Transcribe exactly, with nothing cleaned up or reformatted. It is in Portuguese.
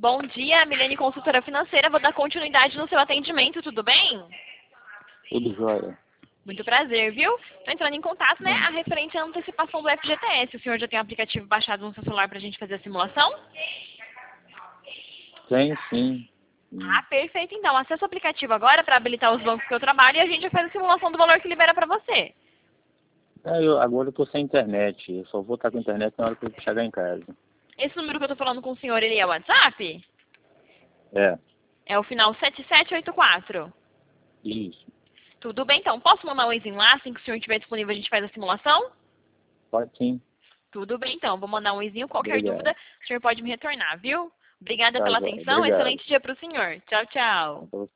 Bom dia, Milene, consultora financeira. Vou dar continuidade no seu atendimento, tudo bem? Tudo jóia. Muito prazer, viu? Estou entrando em contato, né, a referente à antecipação do F G T S. O senhor já tem o aplicativo baixado no seu celular para a gente fazer a simulação? Tem sim. Ah, perfeito. Então, acesse o aplicativo agora para habilitar os bancos que eu trabalho e a gente vai fazer a simulação do valor que libera para você. É, eu, agora eu tô sem internet. Eu só vou estar com internet na hora que eu chegar em casa. Esse número que eu estou falando com o senhor, ele é o WhatsApp? É, É o final sete sete oito quatro. isso. Tudo bem, então. Posso mandar um exim lá, assim que o senhor estiver disponível a gente faz a simulação? Pode sim. Tudo bem, então. Vou mandar um exinho. Qualquer Obrigado. dúvida, o senhor pode me retornar, viu? Obrigada Tá pela jóia. atenção. Obrigado. Excelente dia para o senhor. Tchau, tchau.